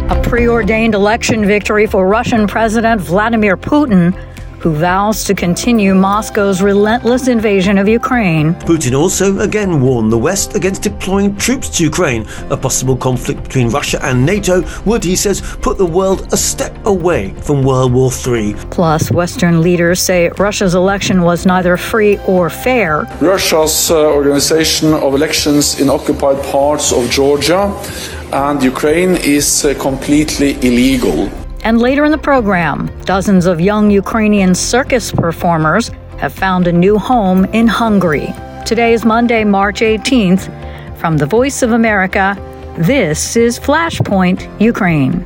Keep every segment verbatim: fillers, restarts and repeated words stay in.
A preordained election victory for Russian President Vladimir Putin, who vows to continue Moscow's relentless invasion of Ukraine. Putin also again warned the West against deploying troops to Ukraine. A possible conflict between Russia and NATO would, he says, put the world a step away from World War Three. Plus, Western leaders say Russia's election was neither free or fair. Russia's uh, organization of elections in occupied parts of Georgia and Ukraine is uh, completely illegal. And later in the program, dozens of young Ukrainian circus performers have found a new home in Hungary. Today is Monday, March eighteenth. From the Voice of America, this is Flashpoint Ukraine.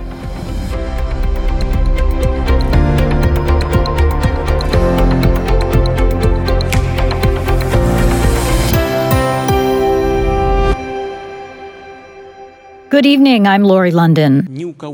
Good evening, I'm Lori London.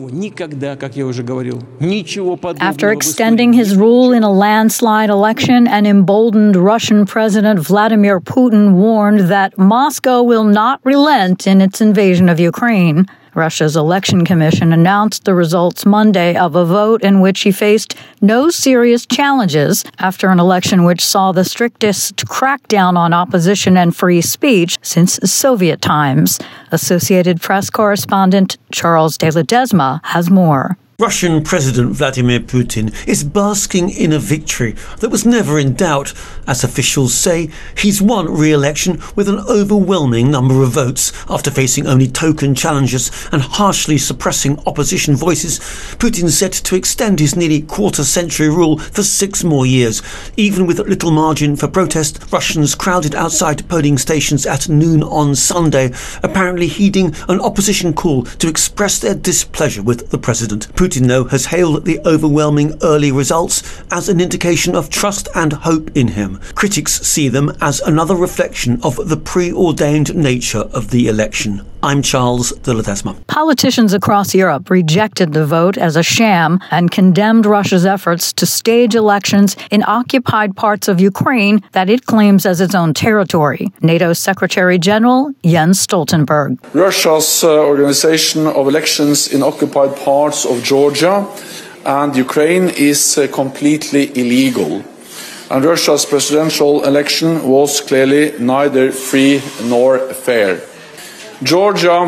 After extending his rule in a landslide election, an emboldened Russian President Vladimir Putin warned that Moscow will not relent in its invasion of Ukraine. Russia's election commission announced the results Monday of a vote in which he faced no serious challenges after an election which saw the strictest crackdown on opposition and free speech since Soviet times. Associated Press correspondent Charles de Ledesma has more. Russian President Vladimir Putin is basking in a victory that was never in doubt. As officials say, he's won re-election with an overwhelming number of votes. After facing only token challenges and harshly suppressing opposition voices, Putin set to extend his nearly quarter-century rule for six more years. Even with little margin for protest, Russians crowded outside polling stations at noon on Sunday, apparently heeding an opposition call to express their displeasure with the president. Putin Putin, though, has hailed the overwhelming early results as an indication of trust and hope in him. Critics see them as another reflection of the preordained nature of the election. I'm Charles de Ledesma. Politicians across Europe rejected the vote as a sham and condemned Russia's efforts to stage elections in occupied parts of Ukraine that it claims as its own territory. NATO Secretary General Jens Stoltenberg. Russia's uh, organization of elections in occupied parts of Georgia and Ukraine is uh, completely illegal. And Russia's presidential election was clearly neither free nor fair. Georgia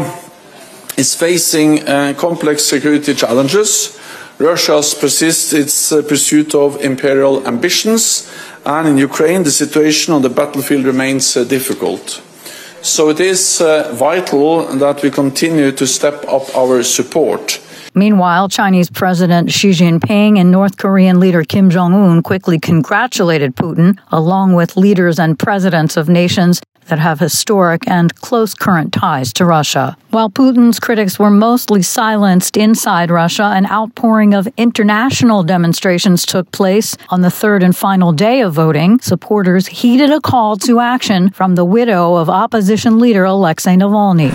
is facing uh, complex security challenges. Russia persists its uh, pursuit of imperial ambitions, and in Ukraine the situation on the battlefield remains uh, difficult. So it is uh, vital that we continue to step up our support. Meanwhile, Chinese President Xi Jinping and North Korean leader Kim Jong-un quickly congratulated Putin, along with leaders and presidents of nations that have historic and close current ties to Russia. While Putin's critics were mostly silenced inside Russia, an outpouring of international demonstrations took place on the third and final day of voting. Supporters heeded a call to action from the widow of opposition leader Alexei Navalny.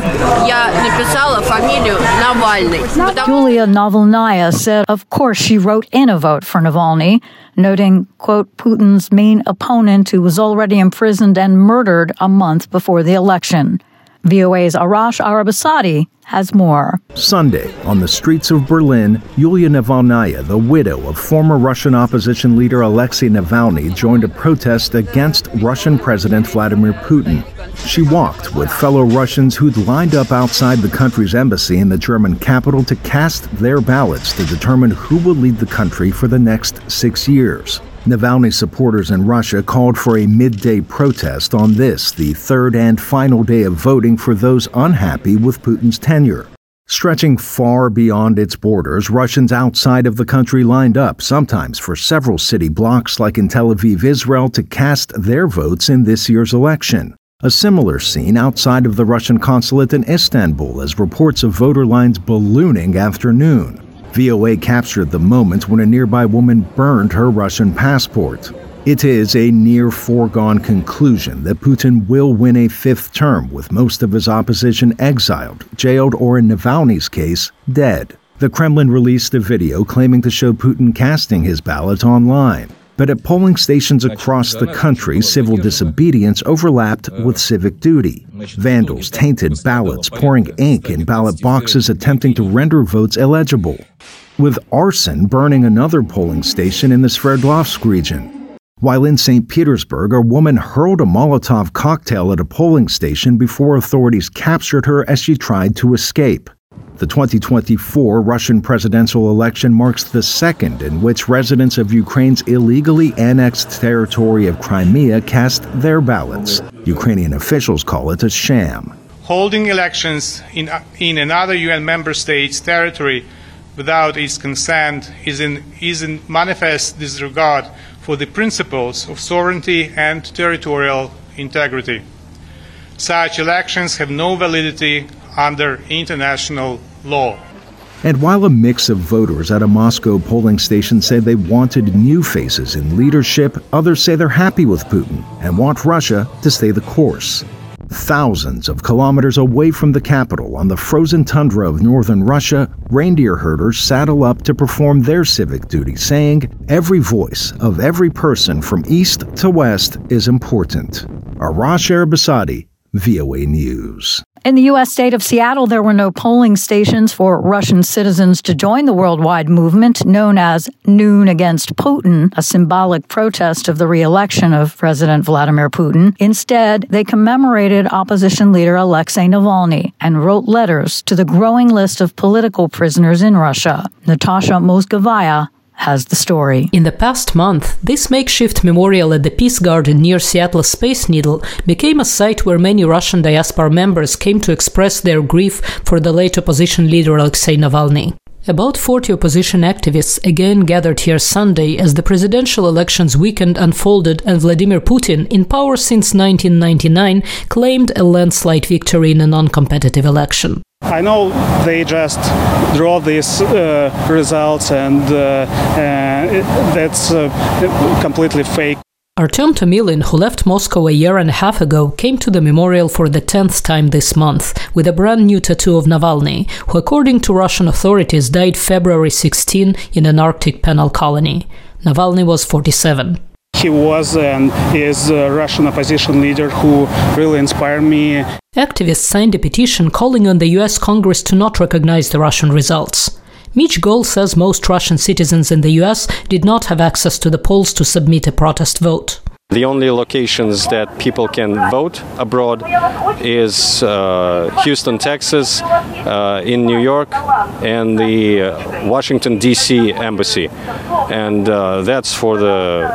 Yulia Navalnaya said, of course, she wrote in a vote for Navalny, noting, quote, Putin's main opponent who was already imprisoned and murdered a month before the election. V O A's Arash Arabasadi has more. Sunday, on the streets of Berlin, Yulia Navalnaya, the widow of former Russian opposition leader Alexei Navalny, joined a protest against Russian President Vladimir Putin. She walked with fellow Russians who'd lined up outside the country's embassy in the German capital to cast their ballots to determine who will lead the country for the next six years. Navalny supporters in Russia called for a midday protest on this, the third and final day of voting for those unhappy with Putin's tenure. Stretching far beyond its borders, Russians outside of the country lined up, sometimes for several city blocks like in Tel Aviv, Israel, to cast their votes in this year's election. A similar scene outside of the Russian consulate in Istanbul as reports of voter lines ballooning after noon. V O A captured the moment when a nearby woman burned her Russian passport. It is a near foregone conclusion that Putin will win a fifth term, with most of his opposition exiled, jailed, or in Navalny's case, dead. The Kremlin released a video claiming to show Putin casting his ballot online. But at polling stations across the country, civil disobedience overlapped with civic duty. Vandals tainted ballots, pouring ink in ballot boxes, attempting to render votes illegible, with arson burning another polling station in the Sverdlovsk region. While in Saint Petersburg, a woman hurled a Molotov cocktail at a polling station before authorities captured her as she tried to escape. The twenty twenty-four Russian presidential election marks the second in which residents of Ukraine's illegally annexed territory of Crimea cast their ballots. Ukrainian officials call it a sham. Holding elections in, in another U N member state's territory without its consent is in, is in manifest disregard for the principles of sovereignty and territorial integrity. Such elections have no validity under international law. And while a mix of voters at a Moscow polling station say they wanted new faces in leadership, others say they're happy with Putin and want Russia to stay the course. Thousands of kilometers away from the capital, on the frozen tundra of northern Russia, reindeer herders saddle up to perform their civic duty, saying every voice of every person from east to west is important. Arash Arabasadi, V O A News. In the U S state of Seattle, there were no polling stations for Russian citizens to join the worldwide movement known as Noon Against Putin, a symbolic protest of the re-election of President Vladimir Putin. Instead, they commemorated opposition leader Alexei Navalny and wrote letters to the growing list of political prisoners in Russia. Natasha Moskovaya has the story. In the past month, this makeshift memorial at the Peace Garden near Seattle's Space Needle became a site where many Russian diaspora members came to express their grief for the late opposition leader Alexei Navalny. About forty opposition activists again gathered here Sunday as the presidential elections weekend unfolded and Vladimir Putin, in power since nineteen ninety-nine, claimed a landslide victory in a non-competitive election. I know they just draw these uh, results and uh, uh, that's uh, completely fake. Artem Tomilin, who left Moscow a year and a half ago, came to the memorial for the tenth time this month with a brand new tattoo of Navalny, who according to Russian authorities died February sixteenth in an Arctic penal colony. Navalny was forty-seven. He was and is a Russian opposition leader who really inspired me. Activists signed a petition calling on the U S Congress to not recognize the Russian results. Mitch Gold says most Russian citizens in the U S did not have access to the polls to submit a protest vote. The only locations that people can vote abroad is uh, Houston, Texas, uh, in New York, and the uh, Washington, D C embassy. And uh, that's for the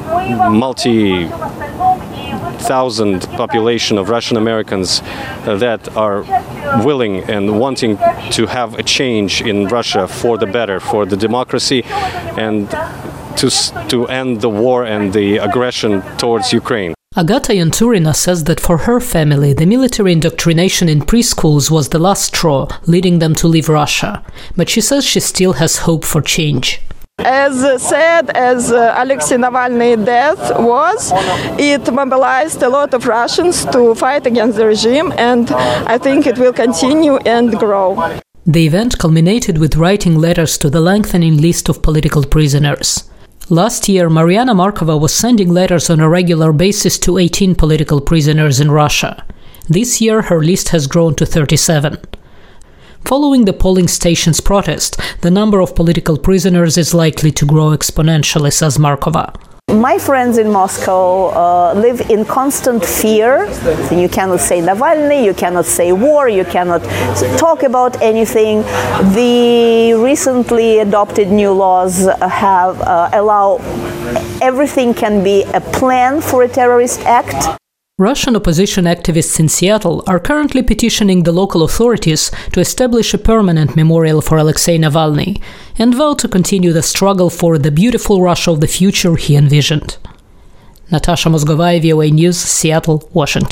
multi-thousand population of Russian Americans uh, that are willing and wanting to have a change in Russia for the better, for the democracy, and To, to end the war and the aggression towards Ukraine. Agata Yanturina says that for her family, the military indoctrination in preschools was the last straw, leading them to leave Russia. But she says she still has hope for change. As sad as uh, Alexei Navalny's death was, it mobilized a lot of Russians to fight against the regime, and I think it will continue and grow. The event culminated with writing letters to the lengthening list of political prisoners. Last year, Mariana Markova was sending letters on a regular basis to eighteen political prisoners in Russia. This year, her list has grown to thirty-seven. Following the polling station's protest, the number of political prisoners is likely to grow exponentially, says Markova. My friends in Moscow uh, live in constant fear. You cannot say Navalny, you cannot say war, you cannot talk about anything. The recently adopted new laws have uh, allow everything can be a plan for a terrorist act. Russian opposition activists in Seattle are currently petitioning the local authorities to establish a permanent memorial for Alexei Navalny and vow to continue the struggle for the beautiful Russia of the future he envisioned. Natasha Moskovaya, V O A News, Seattle, Washington.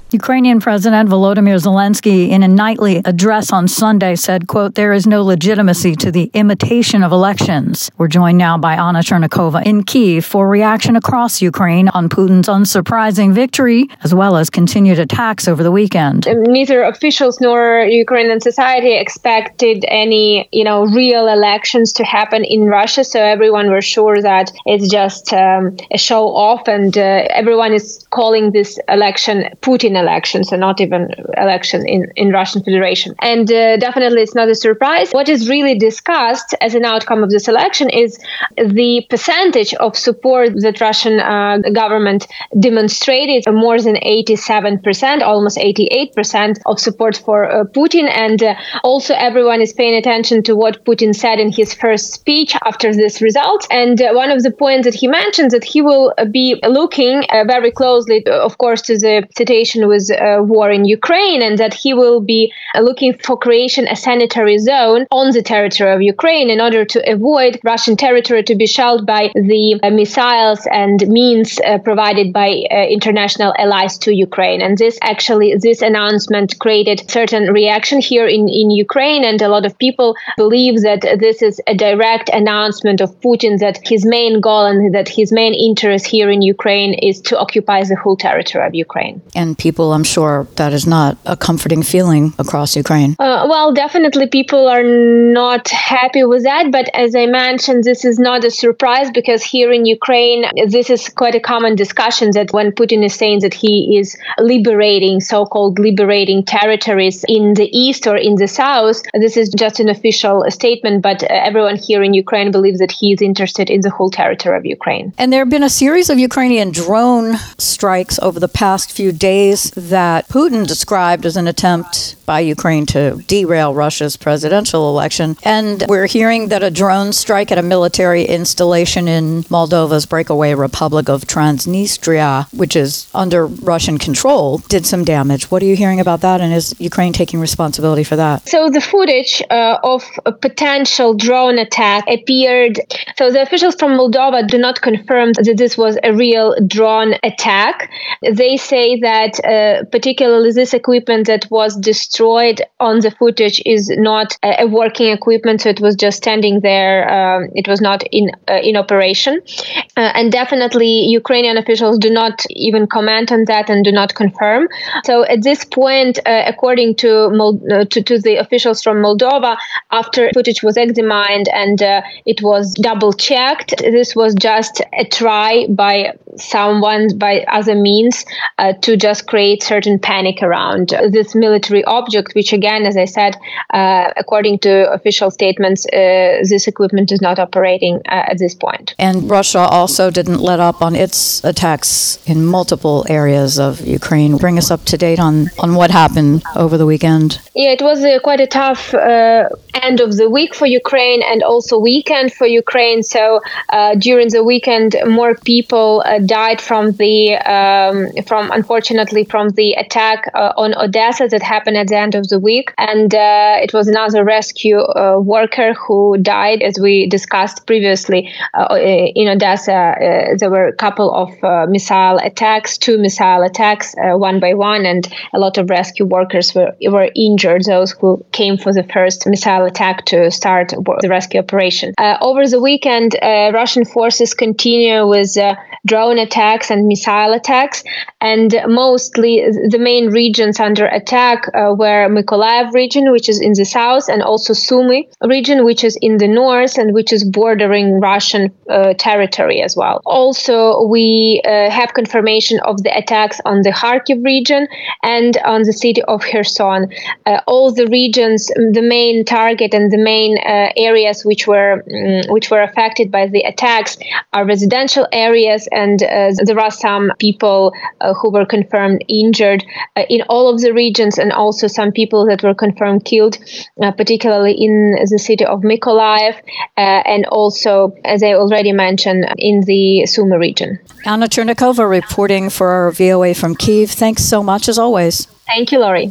Ukrainian President Volodymyr Zelensky, in a nightly address on Sunday, said, quote, there is no legitimacy to the imitation of elections. We're joined now by Anna Chernikova in Kyiv for reaction across Ukraine on Putin's unsurprising victory, as well as continued attacks over the weekend. Neither officials nor Ukrainian society expected any, you know, real elections to happen in Russia. So everyone was sure that it's just um, a show off, and uh, everyone is calling this election Putin elections and not even election in, in Russian Federation. And uh, definitely it's not a surprise. What is really discussed as an outcome of this election is the percentage of support that Russian uh, government demonstrated, more than eighty-seven percent, almost eighty-eight percent of support for uh, Putin. And uh, also everyone is paying attention to what Putin said in his first speech after this result. And uh, one of the points that he mentioned that he will uh, be looking uh, very closely, of course, to the situation with uh, war in Ukraine, and that he will be uh, looking for creation a sanitary zone on the territory of Ukraine in order to avoid Russian territory to be shelled by the uh, missiles and means uh, provided by uh, international allies to Ukraine. And this actually, this announcement created certain reaction here in, in Ukraine, and a lot of people believe that this is a direct announcement of Putin that his main goal and that his main interest here in Ukraine is to occupy the whole territory of Ukraine. And people, I'm sure, that is not a comforting feeling across Ukraine. Uh, well, definitely people are not happy with that. But as I mentioned, this is not a surprise, because here in Ukraine, this is quite a common discussion that when Putin is saying that he is liberating, so-called liberating territories in the east or in the south, this is just an official statement. But uh, everyone here in Ukraine believes that he is interested in the whole territory of Ukraine. And there have been a series of Ukrainian drone strikes over the past few days that Putin described as an attempt by Ukraine to derail Russia's presidential election. And we're hearing that a drone strike at a military installation in Moldova's breakaway Republic of Transnistria, which is under Russian control, did some damage. What are you hearing about that? And is Ukraine taking responsibility for that? So the footage uh, of a potential drone attack appeared. So the officials from Moldova do not confirm that this was a real drone attack. They say that uh, particularly this equipment that was destroyed on the footage is not a, a working equipment, so it was just standing there. Um, it was not in uh, in operation. Uh, and definitely Ukrainian officials do not even comment on that and do not confirm. So at this point, uh, according to, Mol- uh, to to the officials from Moldova, after footage was examined and uh, it was double checked, this was just a try by someone, by other means, uh, to just create certain panic around this military object, which again, as I said, uh, according to official statements, uh, this equipment is not operating uh, at this point. And Russia also didn't let up on its attacks in multiple areas of Ukraine. Bring us up to date on, on what happened over the weekend. Yeah, it was uh, quite a tough uh, end of the week for Ukraine and also weekend for Ukraine. So uh, during the weekend, more people uh, died from the, um, from unfortunately, from the attack uh, on Odessa that happened at the end of the week. And uh, it was another rescue uh, worker who died, as we discussed previously. Uh, in Odessa, uh, there were a couple of uh, missile attacks, two missile attacks, uh, one by one, and a lot of rescue workers were, were injured, those who came for the first missile attack to start the rescue operation. Uh, over the weekend, uh, Russian forces continue with uh, drone attacks and missile attacks, and mostly the main regions under attack uh, were Mykolaiv region, which is in the south, and also Sumy region, which is in the north and which is bordering Russian uh, territory as well. Also, we uh, have confirmation of the attacks on the Kharkiv region and on the city of Kherson. Uh, all the regions, the main target and the main uh, areas which were um, which were affected by the attacks are residential areas, and uh, there are some people uh, who were confirmed injured uh, in all of the regions, and also some people that were confirmed killed, uh, particularly in the city of Mykolaiv, uh, and also, as I already mentioned, in the Sumy region. Anna Chernikova reporting for our V O A from Kyiv. Thanks so much, as always. Thank you, Laurie.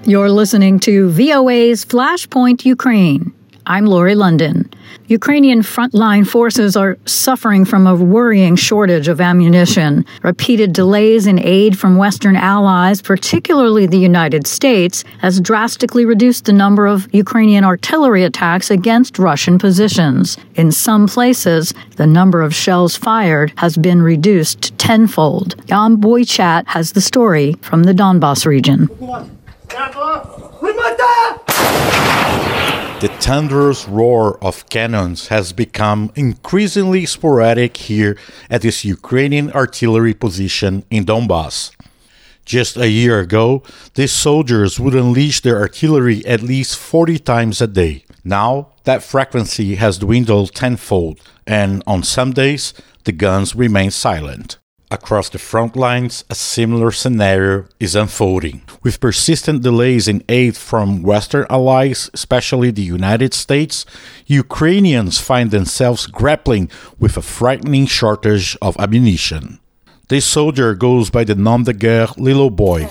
You're listening to V O A's Flashpoint Ukraine. I'm Lori London. Ukrainian frontline forces are suffering from a worrying shortage of ammunition. Repeated delays in aid from Western allies, particularly the United States, has drastically reduced the number of Ukrainian artillery attacks against Russian positions. In some places, the number of shells fired has been reduced tenfold. Jan Boychat has the story from the Donbas region. The thunderous roar of cannons has become increasingly sporadic here at this Ukrainian artillery position in Donbas. Just a year ago, these soldiers would unleash their artillery at least forty times a day. Now, that frequency has dwindled tenfold, and on some days, the guns remain silent. Across the front lines, a similar scenario is unfolding. With persistent delays in aid from Western allies, especially the United States, Ukrainians find themselves grappling with a frightening shortage of ammunition. This soldier goes by the nom de guerre Little Boy.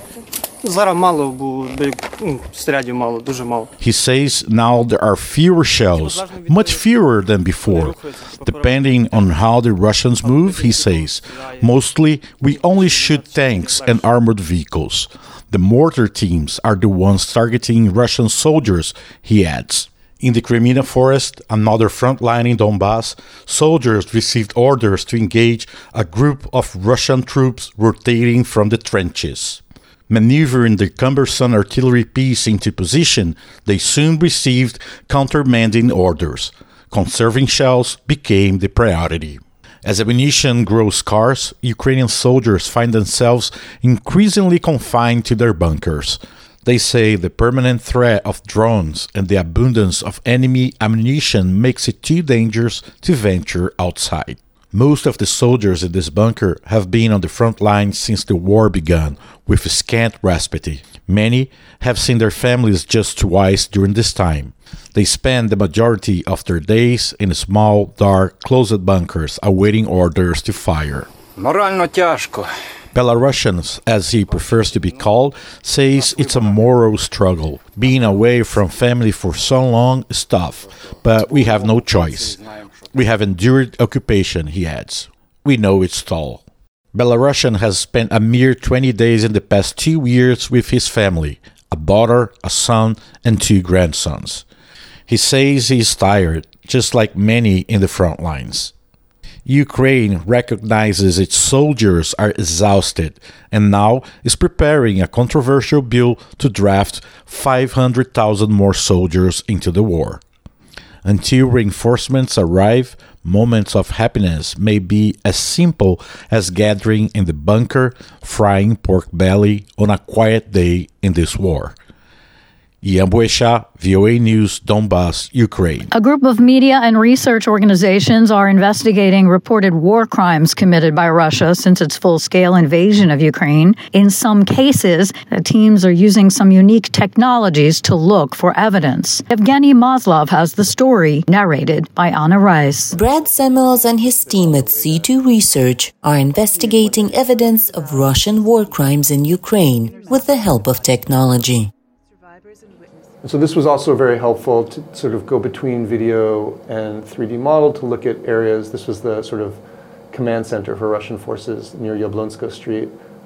He says now there are fewer shells, much fewer than before. Depending on how the Russians move, he says, mostly we only shoot tanks and armored vehicles. The mortar teams are the ones targeting Russian soldiers, he adds. In the Crimea forest, another front line in Donbas, soldiers received orders to engage a group of Russian troops rotating from the trenches. Maneuvering the cumbersome artillery piece into position, they soon received countermanding orders. Conserving shells became the priority. As ammunition grows scarce, Ukrainian soldiers find themselves increasingly confined to their bunkers. They say the permanent threat of drones and the abundance of enemy ammunition makes it too dangerous to venture outside. Most of the soldiers in this bunker have been on the front line since the war began, with scant respite. Many have seen their families just twice during this time. They spend the majority of their days in small, dark, closed bunkers, awaiting orders to fire. Морально тяжко. Belarusians, as he prefers to be called, says it's a moral struggle. Being away from family for so long is tough, but we have no choice. We have endured occupation, he adds. We know it's toll. Belarusian has spent a mere twenty days in the past two years with his family, a daughter, a son, and two grandsons. He says he is tired, just like many in the front lines. Ukraine recognizes its soldiers are exhausted and now is preparing a controversial bill to draft five hundred thousand more soldiers into the war. Until reinforcements arrive, moments of happiness may be as simple as gathering in the bunker, frying pork belly on a quiet day in this war. Jan Boychat, V O A News, Donbas, Ukraine. A group of media and research organizations are investigating reported war crimes committed by Russia since its full-scale invasion of Ukraine. In some cases, the teams are using some unique technologies to look for evidence. Evgeny Maslov has the story, narrated by Anna Rice. Brad Samuels and his team at C two Research are investigating evidence of Russian war crimes in Ukraine with the help of technology. So this was also very helpful to sort of go between video and three D model to look at areas. This was the sort of command center for Russian forces near Yablonska Street.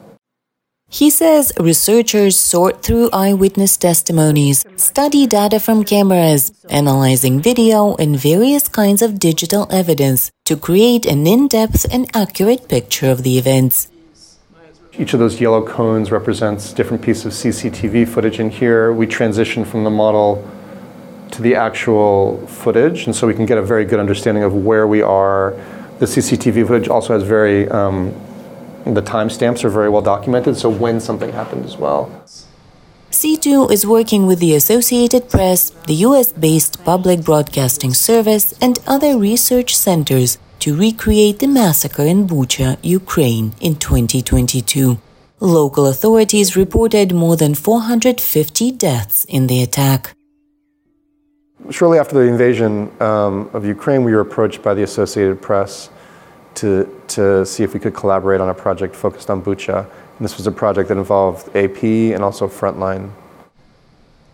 He says researchers sort through eyewitness testimonies, study data from cameras, analyzing video and various kinds of digital evidence to create an in-depth and accurate picture of the events. Each of those yellow cones represents different pieces of C C T V footage in here. We transition from the model to the actual footage, and so we can get a very good understanding of where we are. The C C T V footage also has very, um, the timestamps are very well documented, so when something happened as well. C two is working with the Associated Press, the U S-based Public Broadcasting Service, and other research centers to recreate the massacre in Bucha, Ukraine, in twenty twenty-two. Local authorities reported more than four hundred fifty deaths in the attack. Shortly after the invasion um, of Ukraine, we were approached by the Associated Press to, to see if we could collaborate on a project focused on Bucha. And this was a project that involved A P and also Frontline.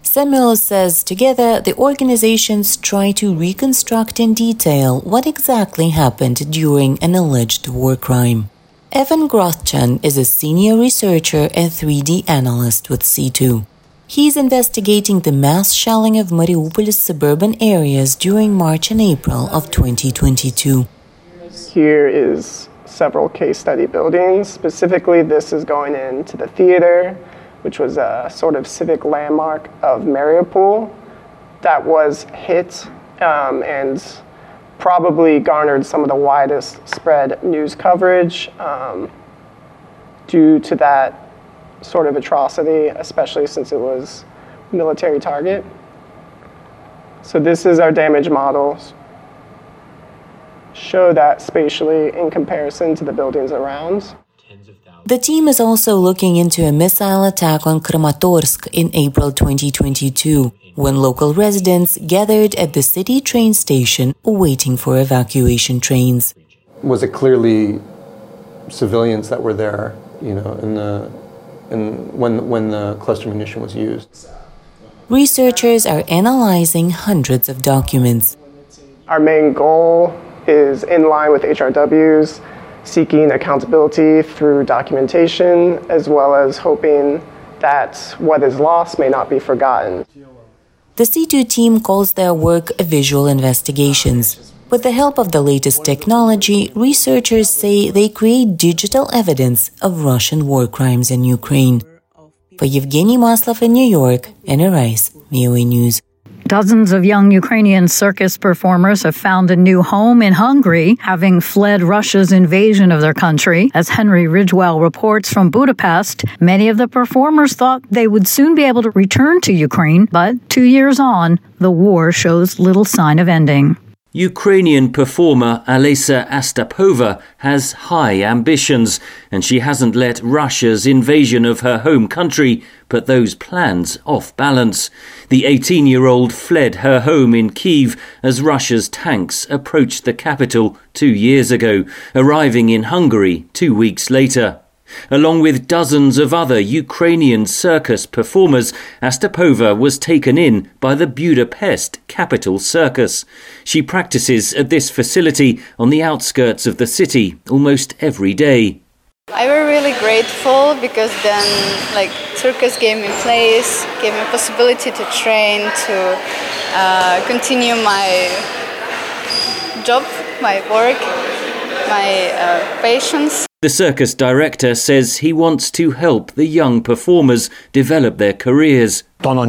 Samuel says together the organizations try to reconstruct in detail what exactly happened during an alleged war crime. Evan Grothchan is a senior researcher and three D analyst with C two. He's investigating the mass shelling of Mariupol's suburban areas during March and April of twenty twenty-two. Here is several case study buildings. Specifically, this is going into the theater, which was a sort of civic landmark of Mariupol that was hit um, and probably garnered some of the widest spread news coverage um, due to that sort of atrocity, especially since it was a military target. So this is our damage models. Show that spatially in comparison to the buildings around. The team is also looking into a missile attack on Kramatorsk in April twenty twenty-two, when local residents gathered at the city train station waiting for evacuation trains. Was it clearly civilians that were there, you know, in the in when when the cluster munition was used? Researchers are analyzing hundreds of documents. Our main goal is in line with H R Ws, seeking accountability through documentation, as well as hoping that what is lost may not be forgotten. The C two team calls their work visual investigations. With the help of the latest technology, researchers say they create digital evidence of Russian war crimes in Ukraine. For Yevgeny Maslov in New York, Anna Rice, V O A News. Dozens of young Ukrainian circus performers have found a new home in Hungary, having fled Russia's invasion of their country. As Henry Ridgewell reports from Budapest, many of the performers thought they would soon be able to return to Ukraine, but two years on, the war shows little sign of ending. Ukrainian performer Alesa Astapova has high ambitions, and she hasn't let Russia's invasion of her home country put those plans off balance. The eighteen-year-old fled her home in Kyiv as Russia's tanks approached the capital two years ago, arriving in Hungary two weeks later. Along with dozens of other Ukrainian circus performers, Astapova was taken in by the Budapest Capital Circus. She practices at this facility on the outskirts of the city almost every day. I was really grateful because then, like, circus gave me place, gave me a possibility to train, to uh, continue my job, my work, my uh, patience. The circus director says he wants to help the young performers develop their careers.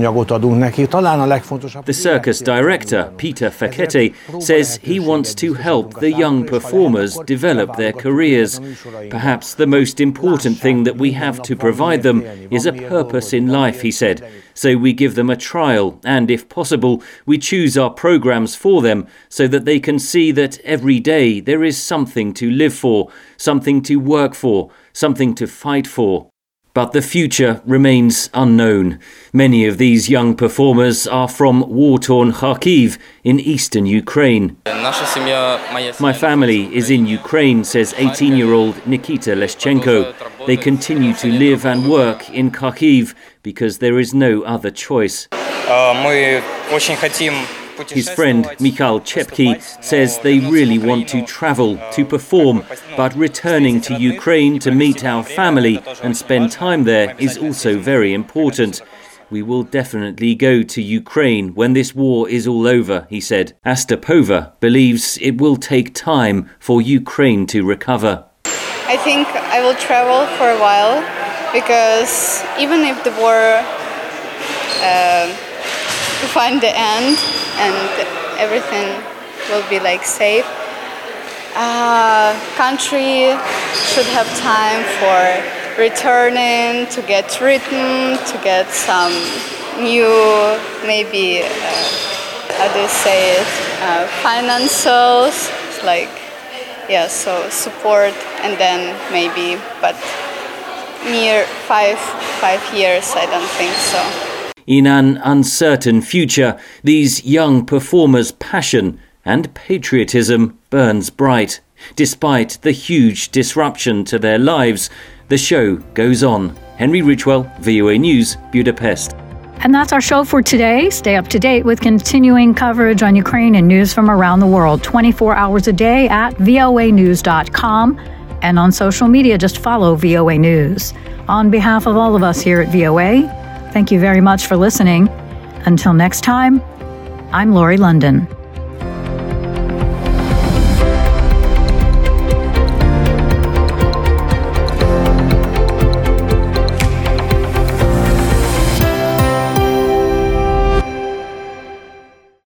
The circus director, Peter Fekete, says he wants to help the young performers develop their careers. Perhaps the most important thing that we have to provide them is a purpose in life, he said. So we give them a trial, and if possible, we choose our programs for them so that they can see that every day there is something to live for, something to work for, something to fight for. But the future remains unknown. Many of these young performers are from war-torn Kharkiv in eastern Ukraine. My family is in Ukraine, says eighteen-year-old Nikita Leschenko. They continue to live and work in Kharkiv because there is no other choice. His friend Mikhail Chepky says they really want to travel, to perform, but returning to Ukraine to meet our family and spend time there is also very important. We will definitely go to Ukraine when this war is all over, he said. Astapova believes it will take time for Ukraine to recover. I think I will travel for a while because even if the war uh, to find the end and everything will be like safe, uh, country should have time for returning, to get written, to get some new, maybe, uh, how do you say it, uh, financials, like, yeah, so support, and then maybe, but near five, five years, I don't think so. In an uncertain future, these young performers' passion and patriotism burns bright. Despite the huge disruption to their lives, the show goes on. Henry Ridgewell, V O A News, Budapest. And that's our show for today. Stay up to date with continuing coverage on Ukraine and news from around the world twenty-four hours a day at V O A news dot com. And on social media, just follow V O A News. On behalf of all of us here at V O A, thank you very much for listening. Until next time, I'm Lori London.